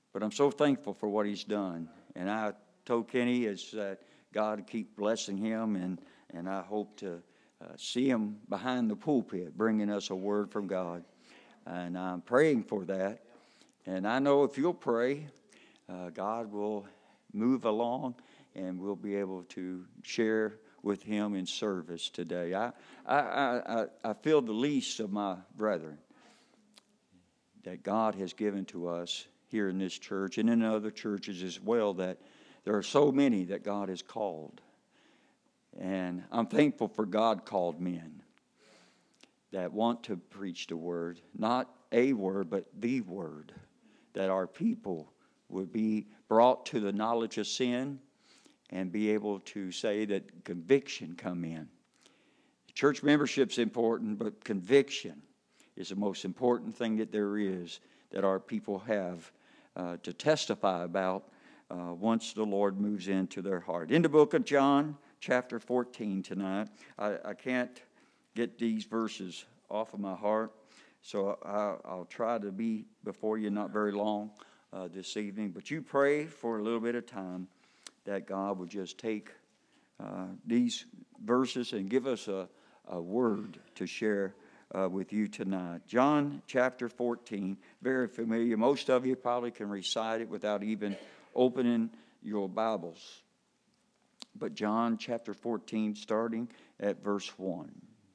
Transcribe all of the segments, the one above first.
But I'm so thankful for what he's done. And I told Kenny is that God keep blessing him, and I hope to see him behind the pulpit bringing us a word from God. And I'm praying for that. And I know if you'll pray, God will move along and we'll be able to share with him in service today. I feel the least of my brethren that God has given to us here in this church and in other churches as well, that there are so many that God has called. And I'm thankful for God called men that want to preach the word, not a word, but the word, that our people would be brought to the knowledge of sin and be able to say that conviction come in. Church membership's important, but conviction is the most important thing that there is that our people have to testify about once the Lord moves into their heart. In the book of John, chapter 14 tonight, I can't get these verses off of my heart, so I'll try to be before you not very long this evening. But you pray for a little bit of time that God would just take these verses and give us a word to share with you tonight. John chapter 14, very familiar. Most of you probably can recite it without even opening your Bibles. But John chapter 14, starting at verse 1.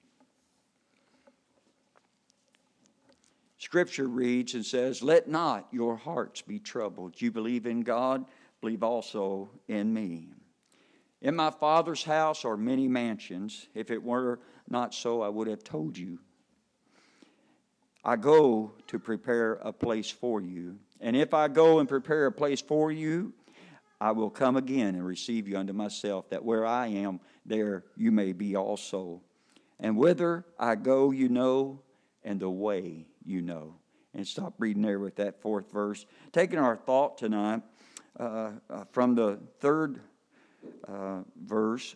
Scripture reads and says, "Let not your hearts be troubled. You believe in God, believe also in me. In my Father's house are many mansions. If it were not so, I would have told you. I go to prepare a place for you. And if I go and prepare a place for you, I will come again and receive you unto myself, that where I am, there you may be also. And whither I go, you know, and the way you know." And stop reading there with that fourth verse. Taking our thought tonight from the third verse,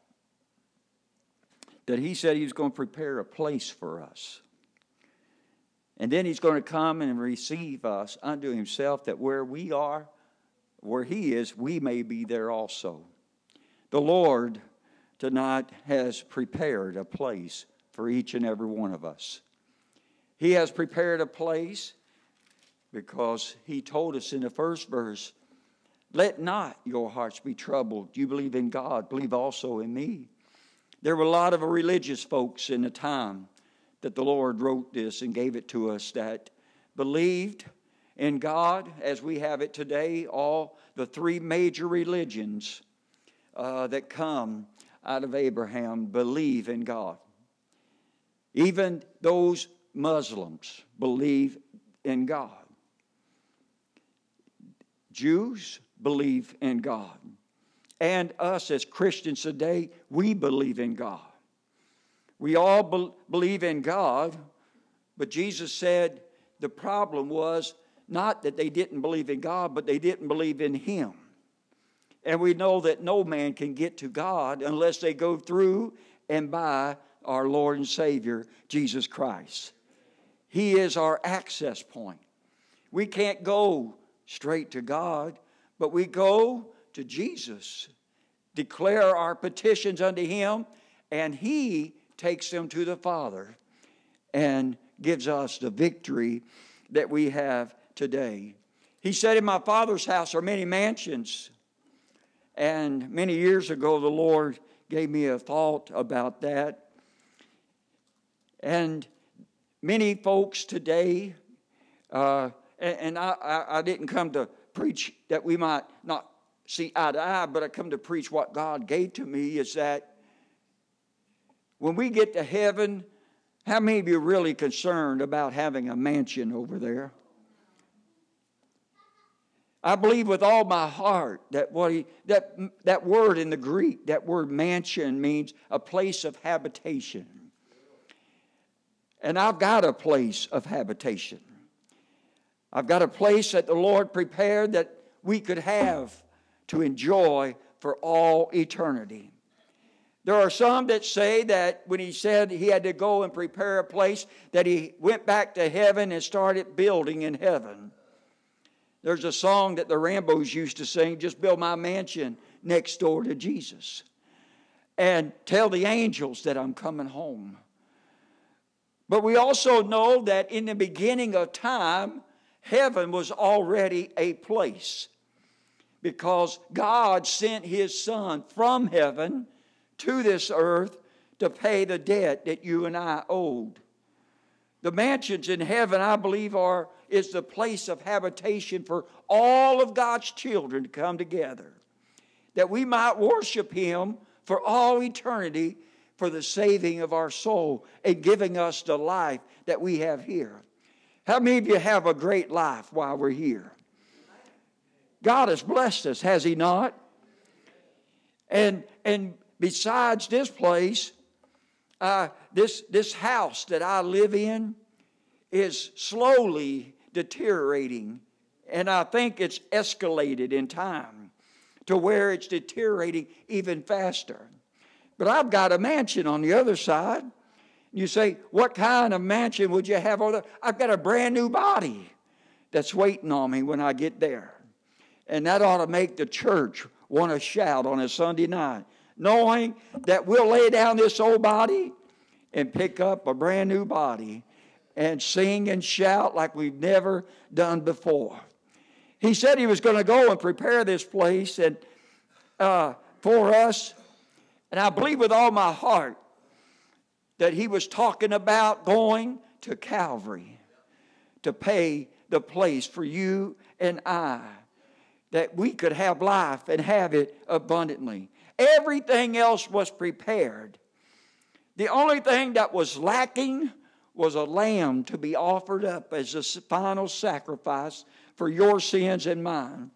that he said he was going to prepare a place for us. And then he's going to come and receive us unto himself, that where we are, where he is, we may be there also. The Lord tonight has prepared a place for each and every one of us. He has prepared a place because he told us in the first verse, "Let not your hearts be troubled. You believe in God, believe also in me." There were a lot of religious folks in the time that the Lord wrote this and gave it to us that believed in God as we have it today. All the three major religions that come out of Abraham believe in God. Even those Muslims believe in God. Jews believe in God. And us as Christians today, we believe in God. We all believe in God, but Jesus said the problem was not that they didn't believe in God, but they didn't believe in Him. And we know that no man can get to God unless they go through and by our Lord and Savior, Jesus Christ. He is our access point. We can't go straight to God, but we go to Jesus, declare our petitions unto Him, and He takes them to the Father and gives us the victory that we have today. He said, "In my Father's house are many mansions." And many years ago, the Lord gave me a thought about that. And many folks today, and I didn't come to preach that we might not see eye to eye, but I come to preach what God gave to me, is that when we get to heaven, how many of you are really concerned about having a mansion over there? I believe with all my heart that that word in the Greek, that word mansion, means a place of habitation. And I've got a place of habitation. I've got a place that the Lord prepared that we could have to enjoy for all eternity. There are some that say that when He said He had to go and prepare a place, that He went back to heaven and started building in heaven. There's a song that the Rambos used to sing, just build my mansion next door to Jesus. And tell the angels that I'm coming home. But we also know that in the beginning of time, heaven was already a place. Because God sent His Son from heaven to this earth to pay the debt that you and I owed. The mansions in heaven, I believe, is the place of habitation for all of God's children to come together, that we might worship Him for all eternity for the saving of our soul and giving us the life that we have here. How many of you have a great life while we're here? God has blessed us, has He not? And besides this place, this house that I live in is slowly deteriorating. And I think it's escalated in time to where it's deteriorating even faster. But I've got a mansion on the other side. You say, what kind of mansion would you have over there? I've got a brand new body that's waiting on me when I get there. And that ought to make the church want to shout on a Sunday night, knowing that we'll lay down this old body and pick up a brand new body and sing and shout like we've never done before. He said He was going to go and prepare this place and for us. And I believe with all my heart that He was talking about going to Calvary to pay the place for you and I, that we could have life and have it abundantly. Everything else was prepared. The only thing that was lacking was a lamb to be offered up as a final sacrifice for your sins and mine.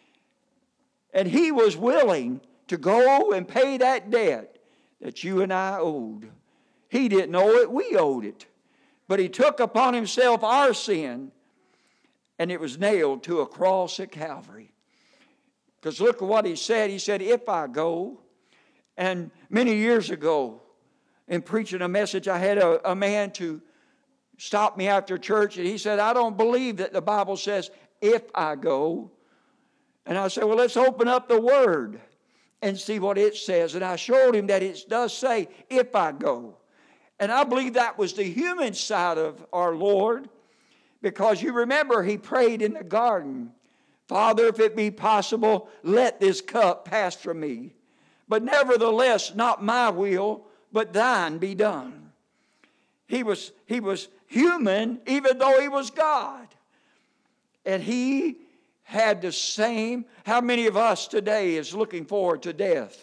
And He was willing to go and pay that debt that you and I owed. He didn't owe it, we owed it. But He took upon Himself our sin, and it was nailed to a cross at Calvary. Because look at what He said. He said, if I go, and many years ago, in preaching a message, I had a man to stop me after church, and he said, I don't believe that the Bible says, if I go. And I said, well, let's open up the Word and see what it says. And I showed him that it does say, if I go. And I believe that was the human side of our Lord, because you remember He prayed in the garden, Father, if it be possible, let this cup pass from me. But nevertheless, not my will, but thine be done. He was human, even though He was God. And He had the same. How many of us today is looking forward to death?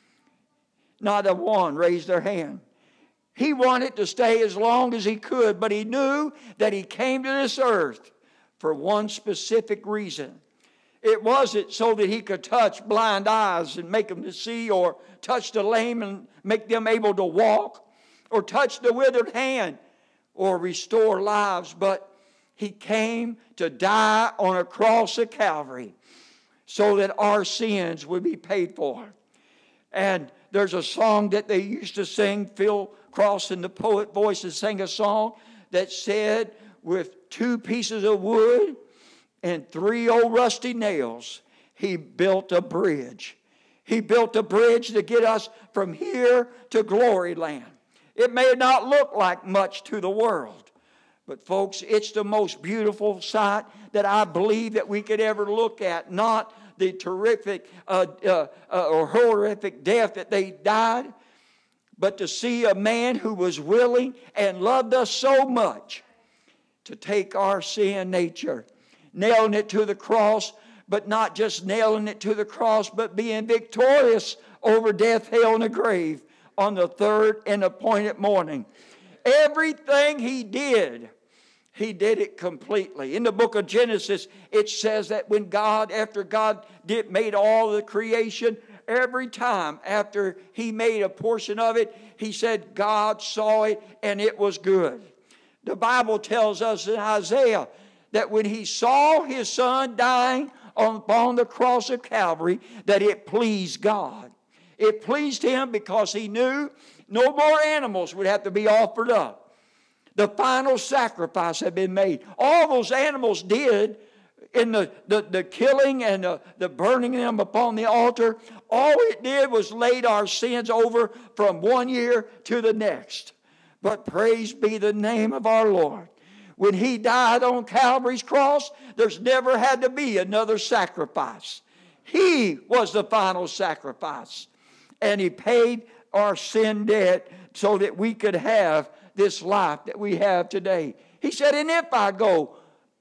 Not a one raised their hand. He wanted to stay as long as He could, but He knew that He came to this earth for one specific reason. It wasn't so that He could touch blind eyes and make them to see, or touch the lame and make them able to walk, or touch the withered hand or restore lives, but He came to die on a cross at Calvary so that our sins would be paid for. And there's a song that they used to sing. Phil Cross and the Poet Voices sang a song that said, with 2 pieces of wood and 3 old rusty nails, He built a bridge. He built a bridge to get us from here to glory land. It may not look like much to the world, but folks, it's the most beautiful sight that I believe that we could ever look at. Not the terrific or horrific death that they died, but to see a man who was willing and loved us so much to take our sin nature, nailing it to the cross, but not just nailing it to the cross, but being victorious over death, hell, and the grave on the 3rd and appointed morning. Everything He did it completely. In the book of Genesis, it says that when after God made all the creation, every time after He made a portion of it, He said God saw it and it was good. The Bible tells us in Isaiah that when He saw His Son dying upon the cross of Calvary, that it pleased God. It pleased Him because He knew no more animals would have to be offered up. The final sacrifice had been made. All those animals did in the killing and the burning them upon the altar, all it did was laid our sins over from one year to the next. But praise be the name of our Lord. When He died on Calvary's cross, there's never had to be another sacrifice. He was the final sacrifice. And He paid our sin debt so that we could have this life that we have today. He said, and if I go,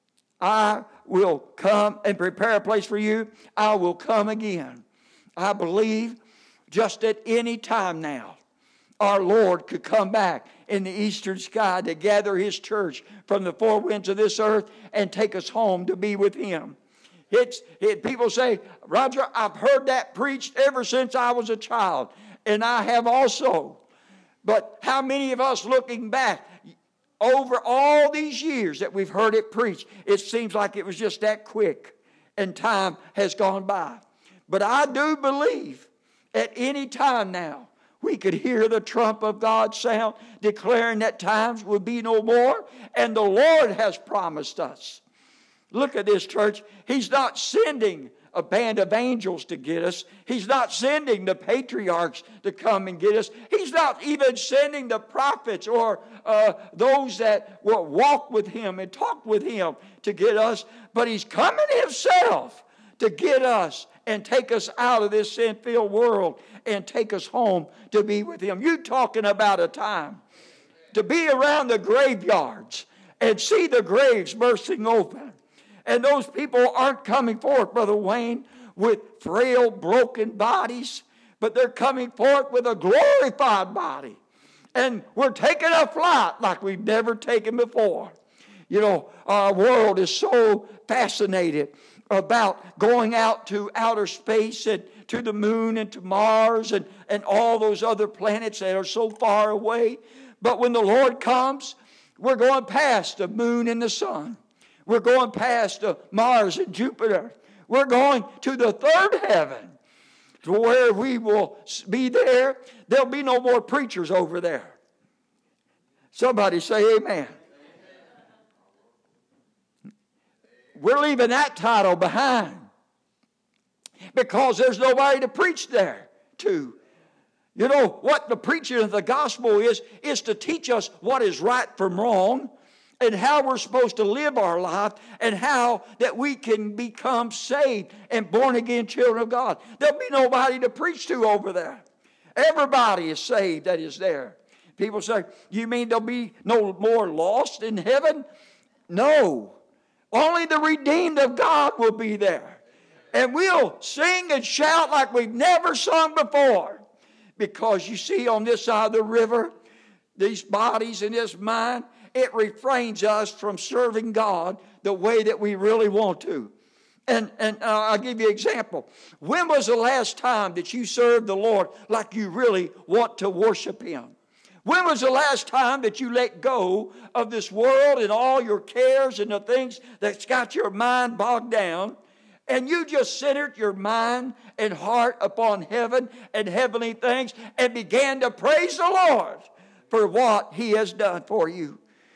I will come and prepare a place for you. I will come again. I believe just at any time now, our Lord could come back in the eastern sky to gather His church from the four winds of this earth and take us home to be with Him. People say, Roger, I've heard that preached ever since I was a child, and I have also. But how many of us looking back over all these years that we've heard it preached, it seems like it was just that quick and time has gone by. But I do believe at any time now we could hear the trump of God sound declaring that times would be no more, and the Lord has promised us. Look at this, church. He's not sending a band of angels to get us. He's not sending the patriarchs to come and get us. He's not even sending the prophets or those that will walk with Him and talk with Him to get us. But He's coming Himself to get us and take us out of this sin-filled world and take us home to be with Him. You talking about a time to be around the graveyards and see the graves bursting open. And those people aren't coming forth, Brother Wayne, with frail, broken bodies, but they're coming forth with a glorified body. And we're taking a flight like we've never taken before. You know, our world is so fascinated about going out to outer space and to the moon and to Mars and all those other planets that are so far away. But when the Lord comes, we're going past the moon and the sun. We're going past Mars and Jupiter. We're going to the third heaven, to where we will be there. There'll be no more preachers over there. Somebody say amen. We're leaving that title behind because there's nobody to preach there to. You know what the preaching of the gospel is to teach us what is right from wrong, and how we're supposed to live our life, and how that we can become saved and born again children of God. There'll be nobody to preach to over there. Everybody is saved that is there. People say, you mean there'll be no more lost in heaven? No. Only the redeemed of God will be there. And we'll sing and shout like we've never sung before. Because you see, on this side of the river, these bodies and this mind, it refrains us from serving God the way that we really want to. And I'll give you an example. When was the last time that you served the Lord like you really want to worship Him? When was the last time that you let go of this world and all your cares and the things that's got your mind bogged down, and you just centered your mind and heart upon heaven and heavenly things and began to praise the Lord for what He has done for you?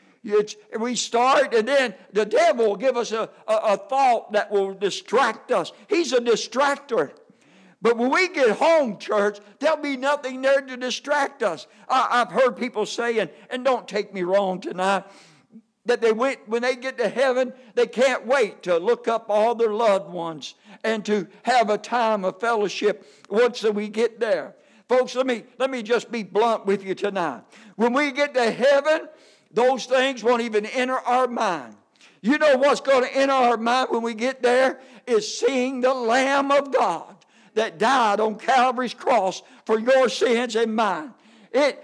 We start, and then the devil will give us a thought that will distract us. He's a distractor. But when we get home, church, there'll be nothing there to distract us. I've heard people say, and don't take me wrong tonight, that when they get to heaven, they can't wait to look up all their loved ones and to have a time of fellowship once we get there. Folks, let me just be blunt with you tonight. When we get to heaven, those things won't even enter our mind. You know what's going to enter our mind when we get there is seeing the Lamb of God that died on Calvary's cross for your sins and mine. And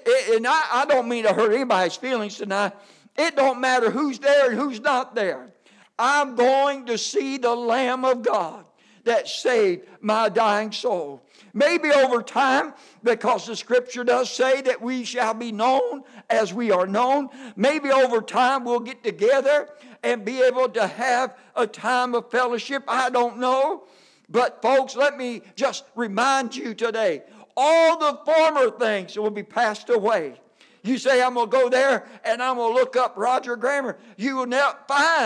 I don't mean to hurt anybody's feelings tonight. It don't matter who's there and who's not there. I'm going to see the Lamb of God that saved my dying soul. Maybe over time, because the Scripture does say that we shall be known as we are known. Maybe over time we'll get together and be able to have a time of fellowship. I don't know. But folks, let me just remind you today, all the former things will be passed away. You say, I'm going to go there and I'm going to look up Roger Grammer. You will not find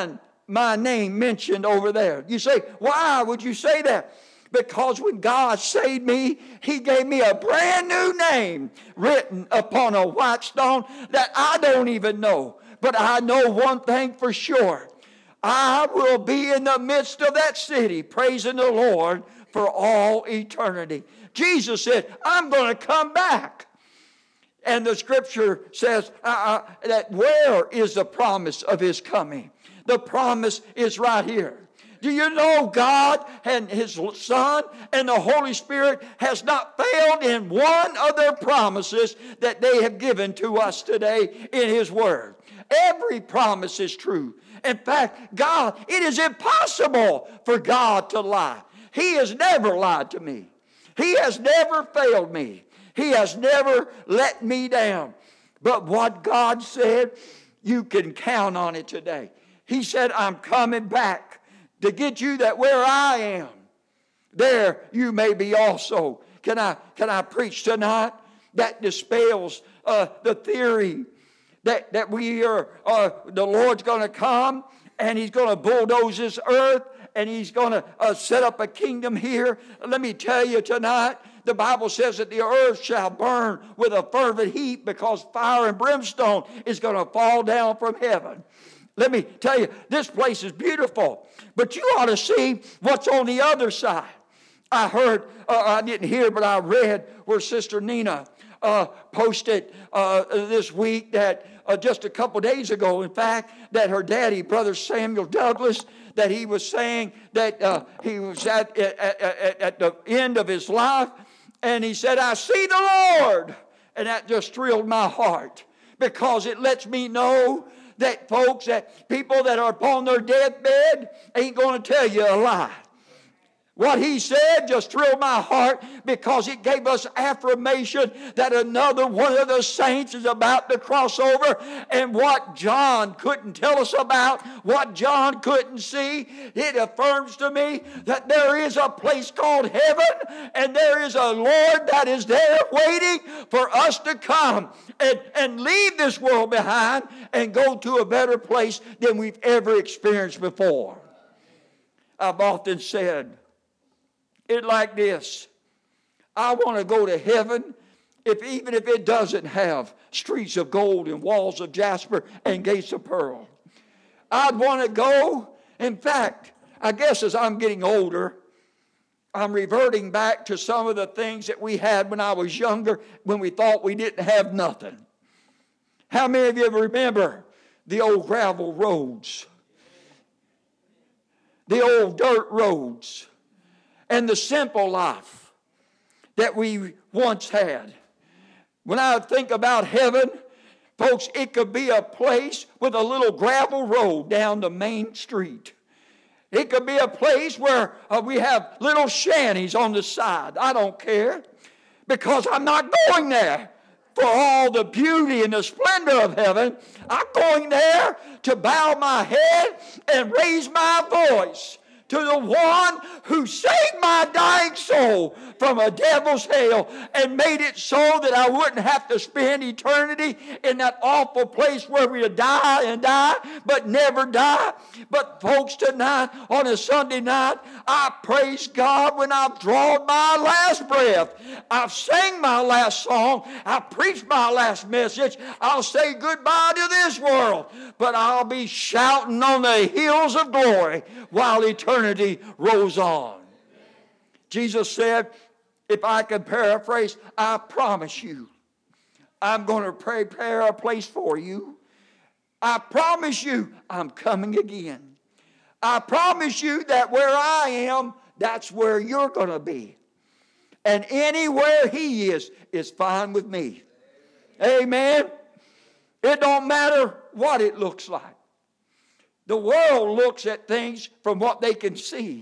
my name mentioned over there. You say, why would you say that? Because when God saved me, He gave me a brand new name written upon a white stone that I don't even know. But I know one thing for sure. I will be in the midst of that city praising the Lord for all eternity. Jesus said, I'm going to come back. And the scripture says that where is the promise of His coming? The promise is right here. Do you know God and His Son and the Holy Spirit has not failed in one of their promises that they have given to us today in His Word? Every promise is true. In fact, God, it is impossible for God to lie. He has never lied to me. He has never failed me. He has never let me down. But what God said, you can count on it today. He said, I'm coming back to get you that where I am, there you may be also. Can I preach tonight? That dispels the theory that we are, the Lord's going to come and He's going to bulldoze this earth and He's going to set up a kingdom here. Let me tell you tonight, the Bible says that the earth shall burn with a fervent heat because fire and brimstone is going to fall down from heaven. Let me tell you, this place is beautiful, but you ought to see what's on the other side. I heard, I didn't hear, but I read where Sister Nina posted this week that just a couple days ago, in fact, that her daddy, Brother Samuel Douglas, that he was saying that he was at the end of his life, and he said, I see the Lord. And that just thrilled my heart because it lets me know that folks, that people that are upon their deathbed ain't going to tell you a lie. What he said just thrilled my heart because it gave us affirmation that another one of the saints is about to cross over. And what John couldn't tell us about, what John couldn't see, it affirms to me that there is a place called heaven and there is a Lord that is there waiting for us to come and leave this world behind and go to a better place than we've ever experienced before. I've often said it like this. I want to go to heaven even if it doesn't have streets of gold and walls of jasper and gates of pearl. I'd want to go. In fact, I guess as I'm getting older, I'm reverting back to some of the things that we had when I was younger, when we thought we didn't have nothing. How many of you remember the old gravel roads? The old dirt roads? And the simple life that we once had. When I think about heaven, folks, it could be a place with a little gravel road down the main street. It could be a place where we have little shanties on the side. I don't care, because I'm not going there for all the beauty and the splendor of heaven. I'm going there to bow my head and raise my voice to the one who saved my dying soul from a devil's hell and made it so that I wouldn't have to spend eternity in that awful place where we die and die but never die. But folks, tonight on a Sunday night, I praise God when I've drawn my last breath. I've sang my last song. I've preached my last message. I'll say goodbye to this world, but I'll be shouting on the hills of glory while eternity rolls on. Jesus said, if I can paraphrase, I promise you, I'm going to prepare a place for you. I promise you, I'm coming again. I promise you that where I am, that's where you're going to be. And anywhere He is fine with me. Amen. It don't matter what it looks like. The world looks at things from what they can see.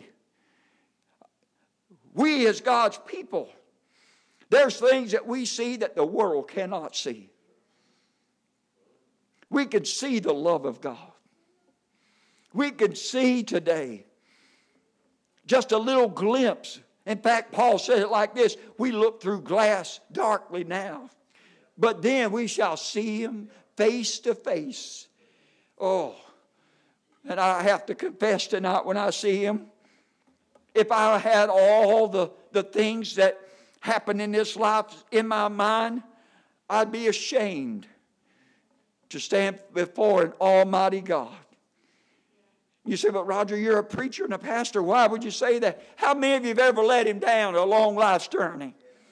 We as God's people, there's things that we see that the world cannot see. We can see the love of God. We can see today just a little glimpse. In fact, Paul said it like this: we look through glass darkly now, but then we shall see Him face to face. Oh, And I have to confess tonight when I see him, if I had all the things that happen in this life in my mind, I'd be ashamed to stand before an almighty God. You say, but Roger, you're a preacher and a pastor. Why would you say that? How many of you have ever let him down a long life's journey?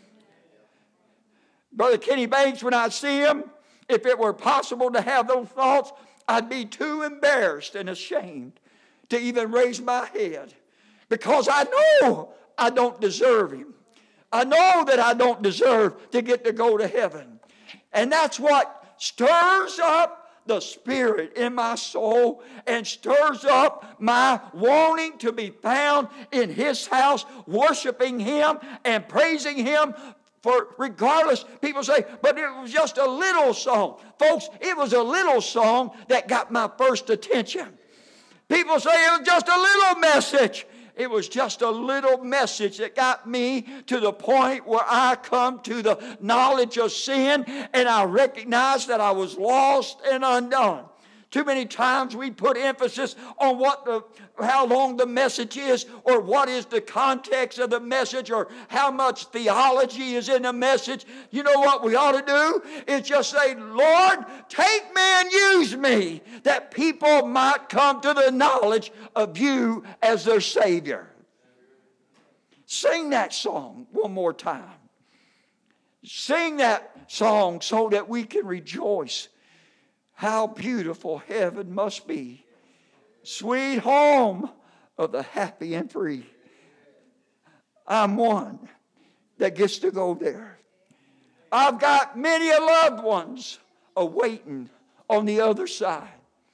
Brother Kenny Banks, when I see him, if it were possible to have those thoughts, I'd be too embarrassed and ashamed to even raise my head. Because I know I don't deserve him. I know that I don't deserve to get to go to heaven. And that's what stirs up the Spirit in my soul and stirs up my wanting to be found in His house, worshiping Him and praising Him. For regardless, people say, but it was just a little song. Folks, it was a little song that got my first attention. People say it was just a little message. It was just a little message that got me to the point where I come to the knowledge of sin and I recognize that I was lost and undone. Too many times we put emphasis on how long the message is, or what is the context of the message, or how much theology is in the message. You know what we ought to do? Is just say, Lord, take me and use me, that people might come to the knowledge of you as their Savior. Sing that song one more time. Sing that song so that we can rejoice. How beautiful heaven must be. Sweet home of the happy and free. I'm one that gets to go there. I've got many loved ones awaiting on the other side.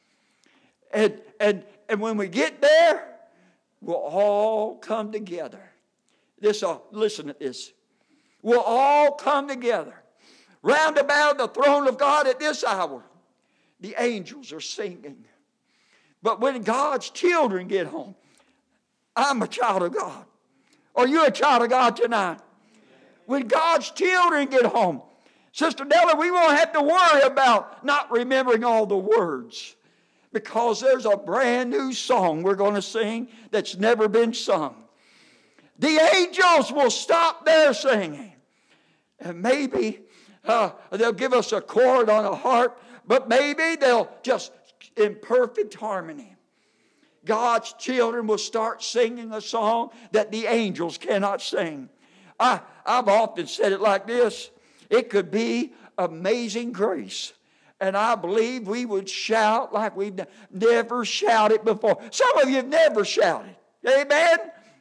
And when we get there, we'll all come together. Listen to this. We'll all come together round about the throne of God at this hour. The angels are singing. But when God's children get home, I'm a child of God. Are you a child of God tonight? When God's children get home, Sister Della, we won't have to worry about not remembering all the words, because there's a brand new song we're going to sing that's never been sung. The angels will stop their singing. And maybe they'll give us a chord on a harp, but maybe they'll just, in perfect harmony, God's children will start singing a song that the angels cannot sing. I've often said it like this. It could be Amazing Grace. And I believe we would shout like we've never shouted before. Some of you have never shouted. Amen?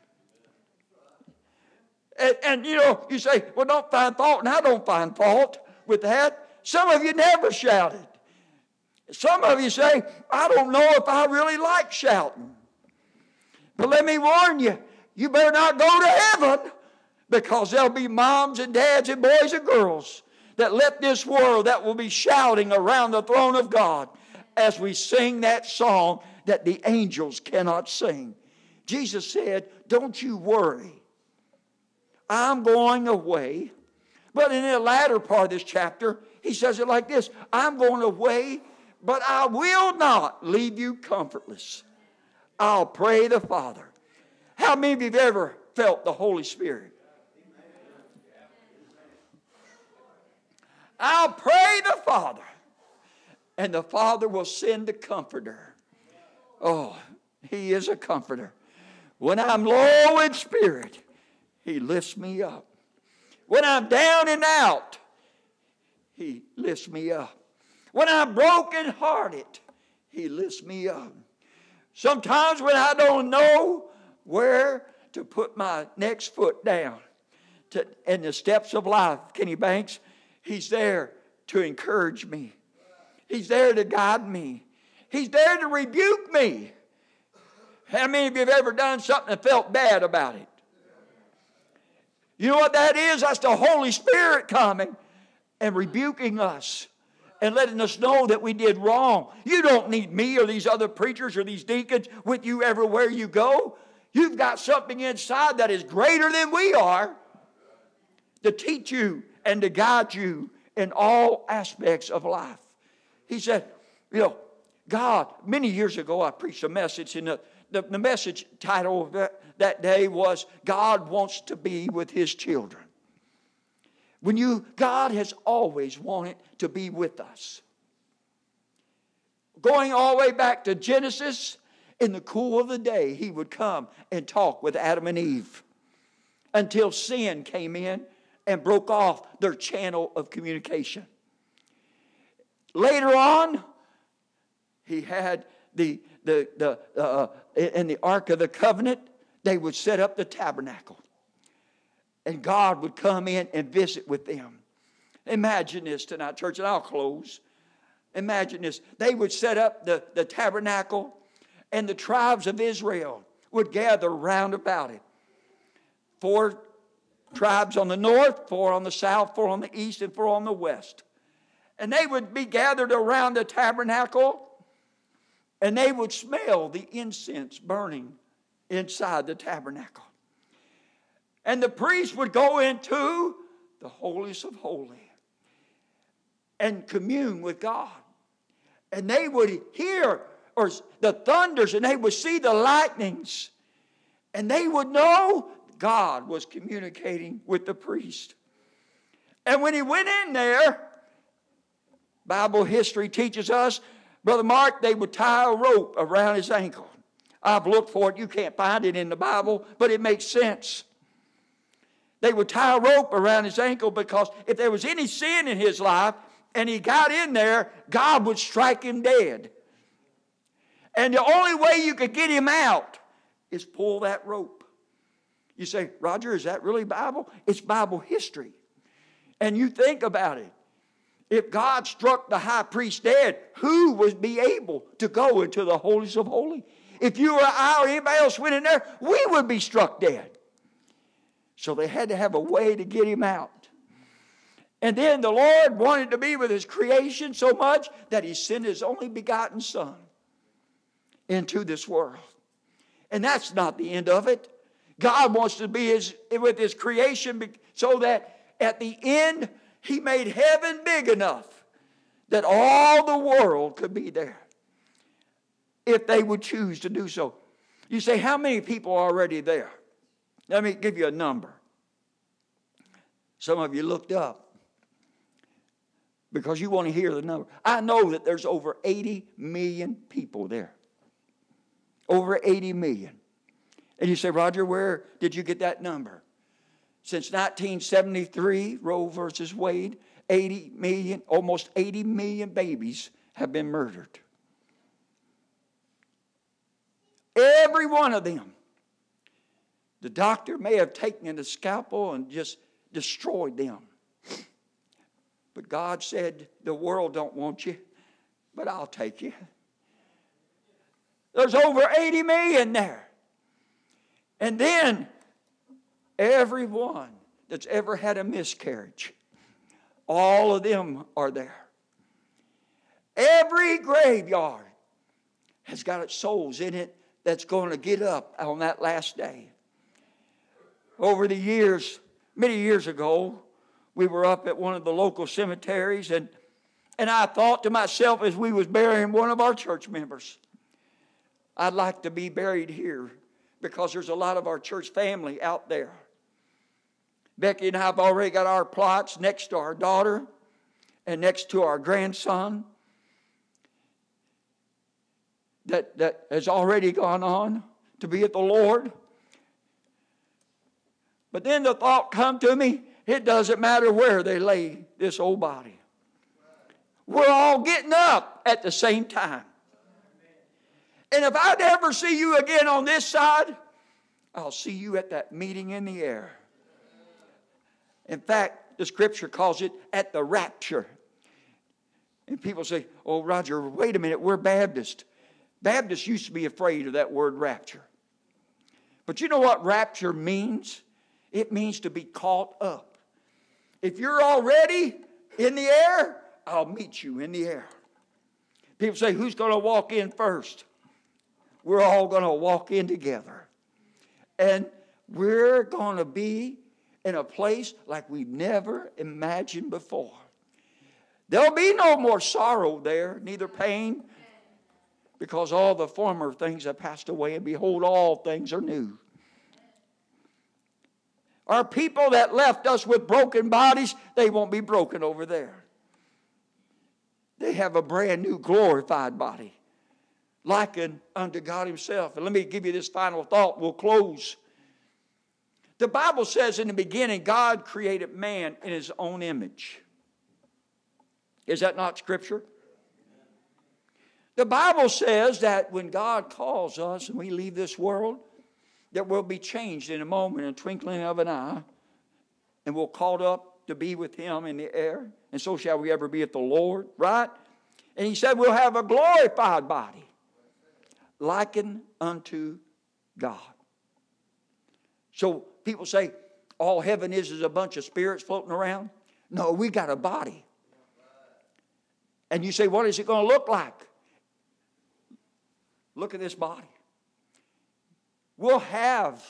And you know, you say, well, don't find fault. And I don't find fault with that. Some of you never shouted. Some of you say, I don't know if I really like shouting. But let me warn you, you better not go to heaven, because there'll be moms and dads and boys and girls that left this world that will be shouting around the throne of God as we sing that song that the angels cannot sing. Jesus said, don't you worry. I'm going away. But in the latter part of this chapter, he says it like this. I'm going away, but I will not leave you comfortless. I'll pray the Father. How many of you have ever felt the Holy Spirit? I'll pray the Father, and the Father will send the Comforter. Oh, He is a Comforter. When I'm low in spirit, He lifts me up. When I'm down and out, He lifts me up. When I'm brokenhearted, He lifts me up. Sometimes when I don't know where to put my next foot down in the steps of life, Kenny Banks, He's there to encourage me. He's there to guide me. He's there to rebuke me. How many of you have ever done something and felt bad about it? You know what that is? That's the Holy Spirit coming and rebuking us and letting us know that we did wrong. You don't need me or these other preachers or these deacons with you everywhere you go. You've got something inside that is greater than we are to teach you and to guide you in all aspects of life. He said, God, many years ago I preached a message, and the message title of that day was, God wants to be with His children. God has always wanted to be with us. Going all the way back to Genesis, in the cool of the day, He would come and talk with Adam and Eve until sin came in and broke off their channel of communication. Later on, He had in the Ark of the Covenant, they would set up the tabernacle. And God would come in and visit with them. Imagine this tonight, church, and I'll close. Imagine this. They would set up the tabernacle, and the tribes of Israel would gather round about it. 4 tribes on the north, 4 on the south, 4 on the east, and 4 on the west. And they would be gathered around the tabernacle, and they would smell the incense burning inside the tabernacle. And the priest would go into the holiest of holies and commune with God. And they would hear the thunders, and they would see the lightnings. And they would know God was communicating with the priest. And when he went in there, Bible history teaches us, Brother Mark, they would tie a rope around his ankle. I've looked for it. You can't find it in the Bible, but it makes sense. They would tie a rope around his ankle because if there was any sin in his life and he got in there, God would strike him dead. And the only way you could get him out is pull that rope. You say, Roger, is that really Bible? It's Bible history. And you think about it. If God struck the high priest dead, who would be able to go into the holiest of holies? If you or I or anybody else went in there, we would be struck dead. So they had to have a way to get him out. And then the Lord wanted to be with His creation so much that He sent His only begotten Son into this world. And that's not the end of it. God wants to be with His creation so that at the end He made heaven big enough that all the world could be there if they would choose to do so. You say, how many people are already there? Let me give you a number. Some of you looked up because you want to hear the number. I know that there's over 80 million people there. Over 80 million. And you say, Roger, where did you get that number? Since 1973, Roe versus Wade, 80 million, almost 80 million babies have been murdered. Every one of them. The doctor may have taken a scalpel and just destroyed them. But God said, the world don't want you, but I'll take you. There's over 80 million there. And then, everyone that's ever had a miscarriage, all of them are there. Every graveyard has got its souls in it that's going to get up on that last day. Over the years, many years ago, we were up at one of the local cemeteries, and I thought to myself as we was burying one of our church members, I'd like to be buried here because there's a lot of our church family out there. Becky and I have already got our plots next to our daughter and next to our grandson that has already gone on to be with the Lord. But then the thought come to me, it doesn't matter where they lay this old body. We're all getting up at the same time. And if I never see you again on this side, I'll see you at that meeting in the air. In fact, the scripture calls it at the rapture. And people say, oh, Roger, wait a minute, we're Baptist. Baptists used to be afraid of that word rapture. But you know what rapture means? It means to be caught up. If you're already in the air, I'll meet you in the air. People say, who's going to walk in first? We're all going to walk in together. And we're going to be in a place like we've never imagined before. There'll be no more sorrow there, neither pain. because all the former things have passed away, and behold, all things are new. Our people that left us with broken bodies, they won't be broken over there. They have a brand new glorified body, likened unto God himself. And let me give you this final thought. We'll close. The Bible says in the beginning, God created man in his own image. Is that not Scripture? The Bible says that when God calls us and we leave this world, that we'll be changed in a moment, in a twinkling of an eye, and we'll caught up to be with him in the air, and so shall we ever be with the Lord, right? And he said we'll have a glorified body, likened unto God. So people say, all heaven is a bunch of spirits floating around. No, we got a body. And you say, what is it going to look like? Look at this body. We'll have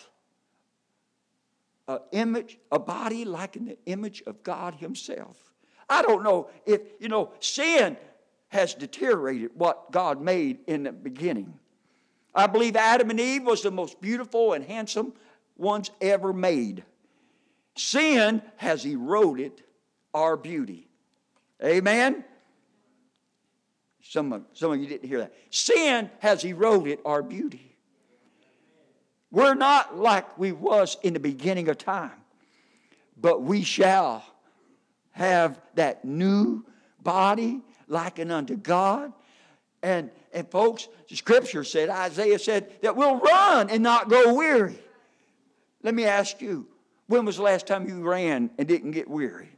an image, a body like in the image of God himself. I don't know if, sin has deteriorated what God made in the beginning. I believe Adam and Eve was the most beautiful and handsome ones ever made. Sin has eroded our beauty. Amen? Some of you didn't hear that. Sin has eroded our beauty. We're not like we was in the beginning of time, but we shall have that new body likened unto God. And folks, the Scripture said, Isaiah said, that we'll run and not go weary. Let me ask you, when was the last time you ran and didn't get weary?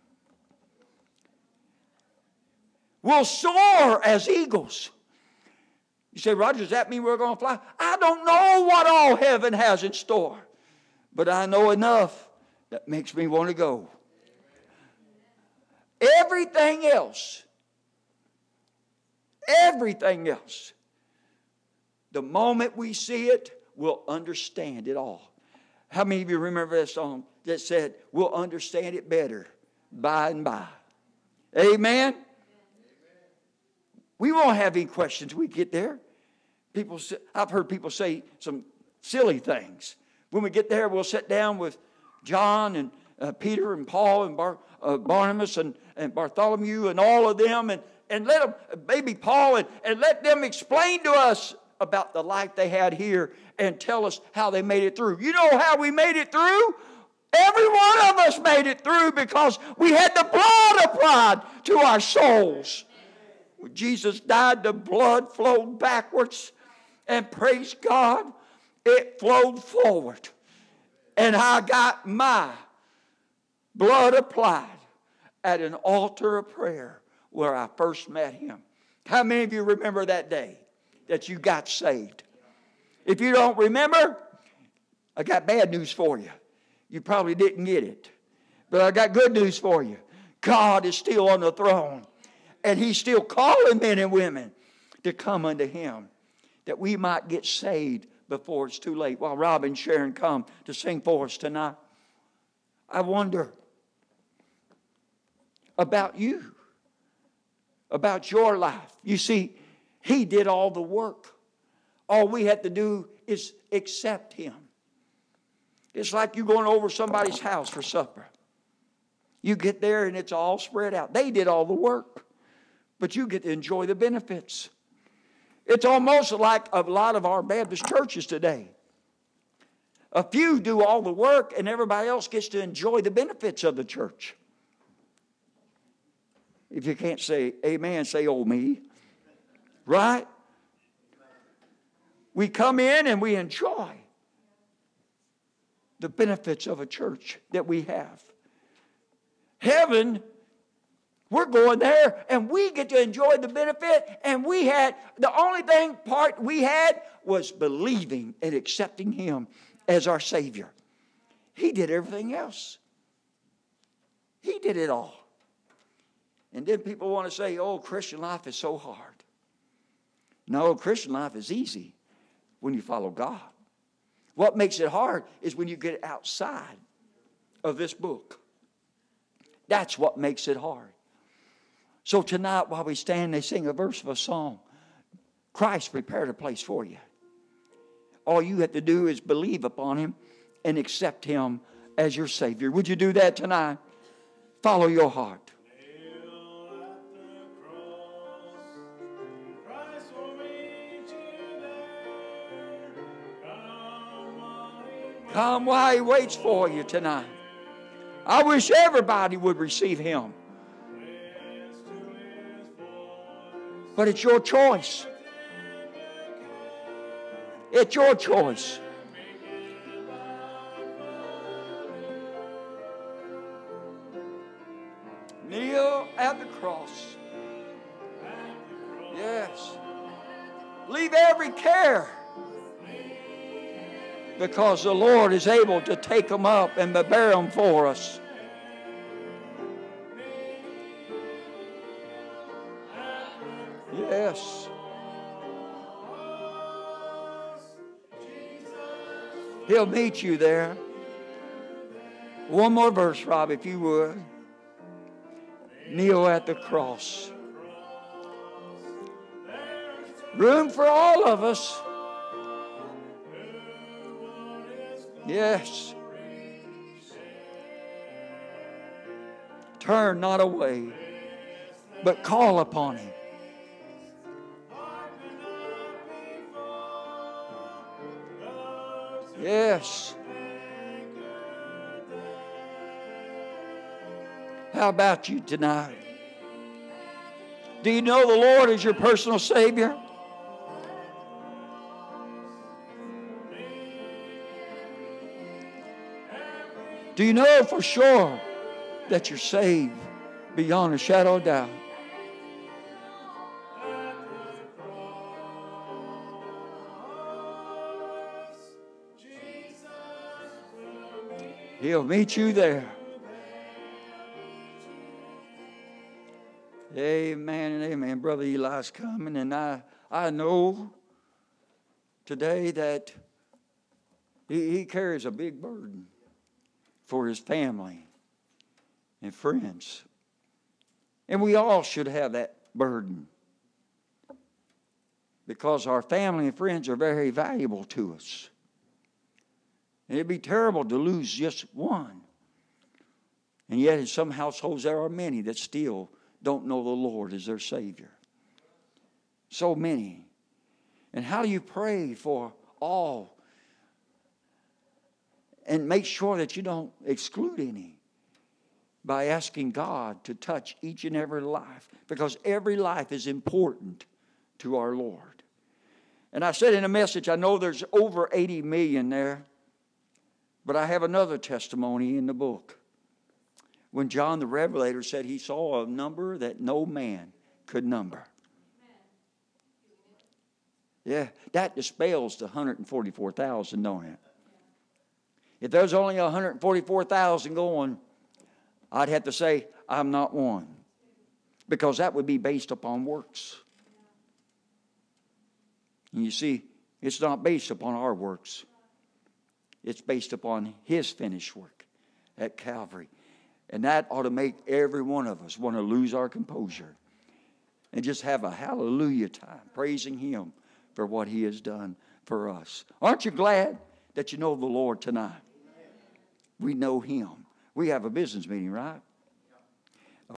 We'll soar as eagles. You say, Roger, does that mean we're going to fly? I don't know what all heaven has in store, but I know enough that makes me want to go. Everything else, the moment we see it, we'll understand it all. How many of you remember that song that said, we'll understand it better by and by? Amen? We won't have any questions when we get there. I've heard people say some silly things. When we get there, we'll sit down with John and Peter and Paul and Barnabas and Bartholomew and all of them, and let them, maybe Paul, and let them explain to us about the life they had here and tell us how they made it through. You know how we made it through? Every one of us made it through because we had the blood applied to our souls. When Jesus died, the blood flowed backwards, and praise God, it flowed forward. And I got my blood applied at an altar of prayer where I first met him. How many of you remember that day that you got saved? If you don't remember, I got bad news for you. You probably didn't get it. But I got good news for you. God is still on the throne. And he's still calling men and women to come unto him, that we might get saved before it's too late. While Rob and Sharon come to sing for us tonight, I wonder about you, about your life. You see, he did all the work. All we have to do is accept him. It's like you going over somebody's house for supper. You get there and it's all spread out. They did all the work, but you get to enjoy the benefits. It's almost like a lot of our Baptist churches today. A few do all the work and everybody else gets to enjoy the benefits of the church. If you can't say amen, say oh me. Right? We come in and we enjoy the benefits of a church that we have. Heaven, we're going there and we get to enjoy the benefit, and the only part we had was believing and accepting him as our Savior. He did everything else. He did it all. And then people want to say, oh, Christian life is so hard. No, Christian life is easy when you follow God. What makes it hard is when you get outside of this book. That's what makes it hard. So tonight while we stand, they sing a verse of a song. Christ prepared a place for you. All you have to do is believe upon Him and accept Him as your Savior. Would you do that tonight? Follow your heart. Come while He waits for you tonight. I wish everybody would receive Him. But it's your choice. It's your choice. Kneel at the cross. Yes. Leave every care. Because the Lord is able to take them up and bear them for us. Yes. He'll meet you there. One more verse, Rob, if you would. Kneel at the cross. Room for all of us. Yes. Turn not away, but call upon Him. Yes. How about you tonight? Do you know the Lord is your personal Savior? Do you know for sure that you're saved beyond a shadow of doubt? He'll meet you there. Amen and amen. Brother Eli's coming, and I know today that he carries a big burden for his family and friends. And we all should have that burden, because our family and friends are very valuable to us. And it'd be terrible to lose just one. And yet in some households there are many that still don't know the Lord as their Savior. So many. And how do you pray for all? And make sure that you don't exclude any by asking God to touch each and every life, because every life is important to our Lord. And I said in a message, I know there's over 80 million there, but I have another testimony in the book. When John the Revelator said he saw a number that no man could number. Yeah, that dispels the 144,000, don't it? If there's only 144,000 going, I'd have to say, I'm not one. Because that would be based upon works. And you see, it's not based upon our works. It's based upon His finished work at Calvary. And that ought to make every one of us want to lose our composure and just have a hallelujah time praising Him for what He has done for us. Aren't you glad that you know the Lord tonight? We know Him. We have a business meeting, right?